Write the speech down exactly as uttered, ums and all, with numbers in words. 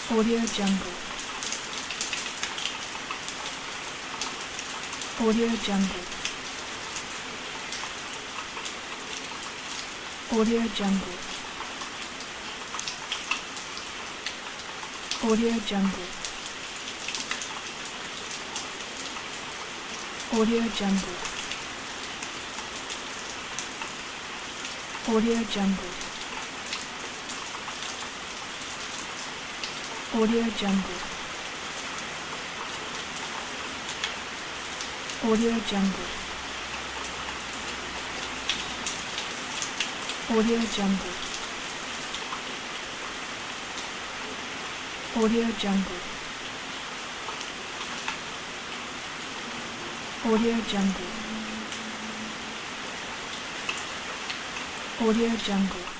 Audio Jungle. Audio Jungle. Audio Jungle. Audio Jungle. Audio Jungle. Audio Jungle. Audio Jungle. Audio Jungle. Audio Jungle. Audio Jungle. Audio Jungle. Audio Jungle.